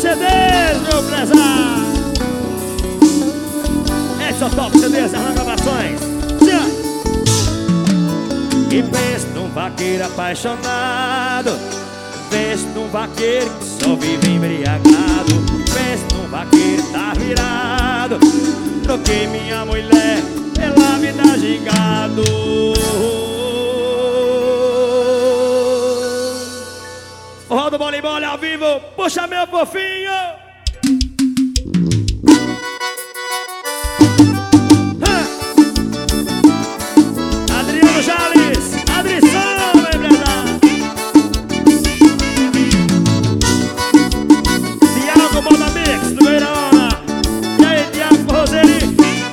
CDs, meu prezado. Edson Top CDs, arranca gravações. E pensa num vaqueiro apaixonado, pensa num vaqueiro que só vive embriagado, pensa num vaqueiro que tá virado. Troquei minha mulher pela vida de gado. Roda o bola ao vivo, puxa meu fofinho. Adriano Jales, Adrição, meu verdade. Tiago Moda Mix, do Beirona. E aí, Tiago Roseli.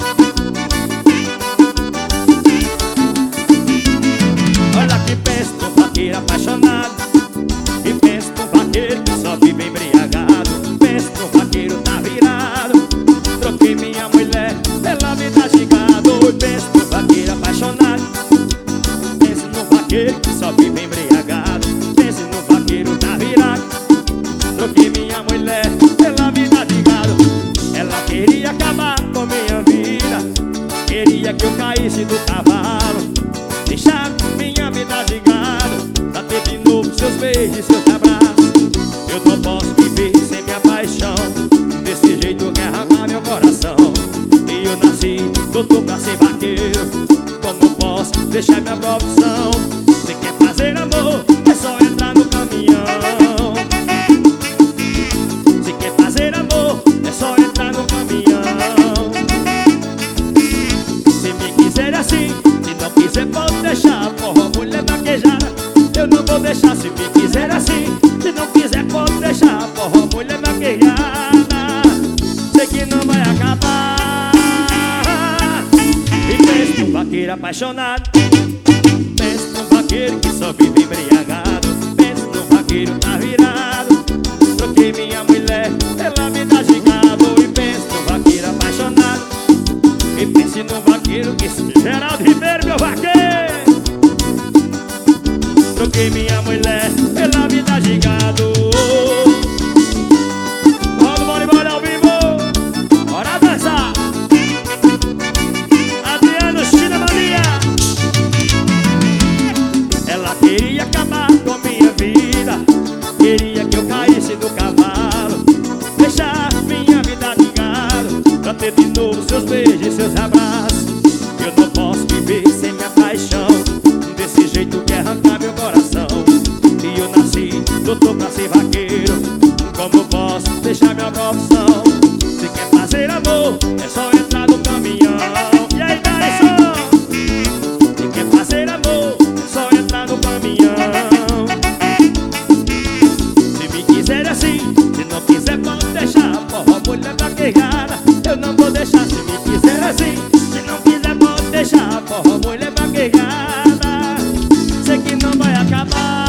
Olha que pensa no vaqueiro apaixonado, e pensa no vaqueiro que só vive embriagado, pensa no vaqueiro tá virado. Troquei minha mulher pela vida de gado. E pensa no vaqueiro apaixonado, pensa no vaqueiro que só vive embriagado, pensa no vaqueiro tá virado. Troquei minha mulher pela vida de gado. Ela queria acabar com minha vida, queria que eu caísse do cavalo, deixar minha vida de gado, bater de novo seus beijos e seus abraços. Eu não posso viver sem minha paixão, desse jeito quer arrancar meu coração. E eu nasci, doutor pra ser vaqueiro, como posso deixar minha profissão? Se quer fazer amor, é só entrar no caminhão. Se quer fazer amor, é só entrar no caminhão. Se me quiser assim, se não quiser pode deixar, porra, mulher vaquejada, eu não vou deixar. Se me quiser assim, se não quiser pode deixar, porra, mulher vaquejada, sei que não vai acabar. E pensa num vaqueiro apaixonado, pensa num vaqueiro que só vive embriagado, pensa num vaqueiro tá virado. Troquei minha mulher pela vida de gado. E pensa num vaqueiro apaixonado, e pense num vaqueiro que... Geraldo Ribeiro, meu vaqueiro. Troquei minha mulher pela vida de gado. Roda o bola ao vivo, bora dançar. Adriano China Maria. Ela queria acabar com minha vida, queria que eu caísse do cavalo, deixar minha vida de gado, pra ter de novo seus beijos e seus abraços. Eu não posso viver sem minha paixão, desse jeito que arrancar meu coração. E eu nasci, doutor pra ser vaqueiro, como posso deixar minha profissão? Se quer fazer amor, é só entrar no caminhão. E aí, Garçom? Se quer fazer amor, é só entrar no caminhão. Se me quiser assim, se não quiser pode deixar, porra, mulher vaquejada, eu não vou deixar. Se me quiser assim, se não quiser pode deixar, porra, mulher vaquejada, sei que não vai acabar.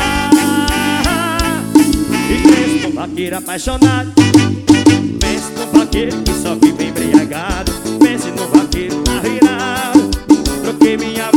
E pensa num vaqueiro apaixonado, pensa num vaqueiro que só vive embriagado, pensa num vaqueiro tá virado. Troquei minha